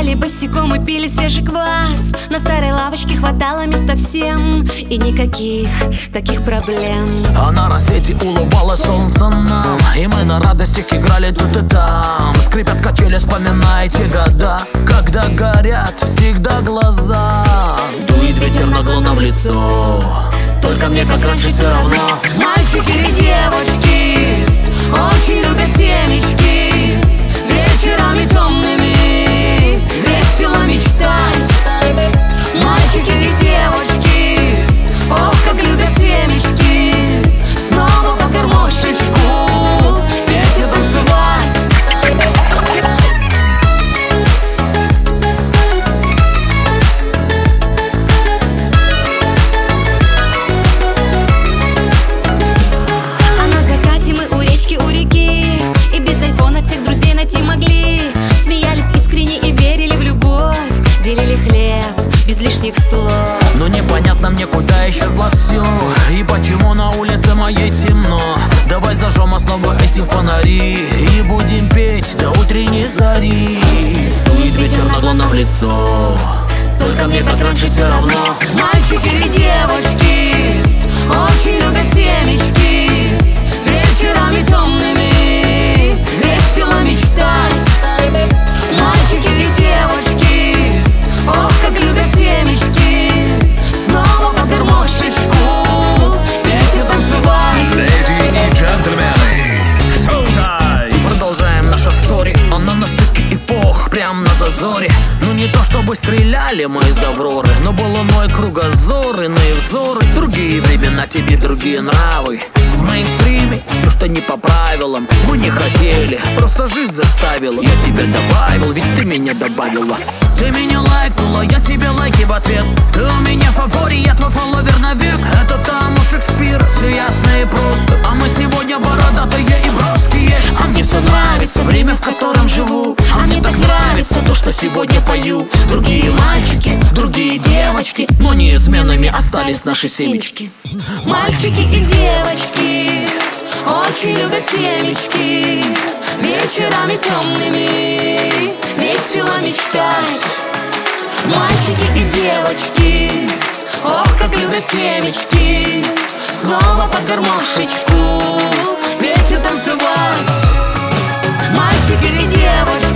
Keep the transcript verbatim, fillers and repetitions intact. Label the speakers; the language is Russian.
Speaker 1: Гуляли босиком и пили свежий квас. На старой лавочке хватало места всем, и никаких таких проблем.
Speaker 2: А на рассвете улыбалось солнце нам, и мы на радостях играли тут и там. Скрипят качели, вспоминая те года, когда горят всегда глаза. Дует ветер нагло в лицо, только мне как раньше все равно.
Speaker 1: Мальчики и девочки очень любят семечки, вечерами темными весело мечтать. Мальчики и девочки, ох, как любят семечки, снова по гармошечку петь и танцевать. А на закате мы у речки, у реки, и без айфона всех друзей найти могли. Смеялись искренне и верили в любовь, делили хлеб без лишних слов.
Speaker 2: Но непонятно мне, куда исчезло все, и почему на улице моей темно. Давай зажжем снова эти фонари и будем петь до утренней зари. Дует ветер нагло в лицо, только мне как раньше все равно.
Speaker 1: Мальчики и девочки очень любят семечки, вечерами темными весело мечтать. Мальчики и девочки, ох, как любят семечки, снова по гармошечку петь и танцевать.
Speaker 3: Леди и джентльмены, шоу-тайм!
Speaker 2: Продолжаем наша стори, она на стыке эпох, прям на зазоре. Ну не то чтобы стреляли мы из Авроры, но был иной кругозор, иные взоры. Другие времена, тебе другие нравы. В мейнстриме все, что не по правилам, мы не хотели, просто жизнь заставила. Я тебя добавил, ведь ты меня добавила. Ты меня лайкнула, я тебе лайки в ответ. Ты у меня фаворит, я твой фолловер навек. Это там у Шекспира, все ясно и просто. А мы сегодня бородатые и броские. А мне все нравится, время, в котором живу. А мне так нравится то, что сегодня пою. Другие мальчики, другие девочки, но неизменными остались наши семечки.
Speaker 1: Мальчики и девочки очень любят семечки, вечерами темными весело мечтать. Мальчики и девочки, ох, как любят семечки, снова под гармошечку петь и танцевать. Мальчики и девочки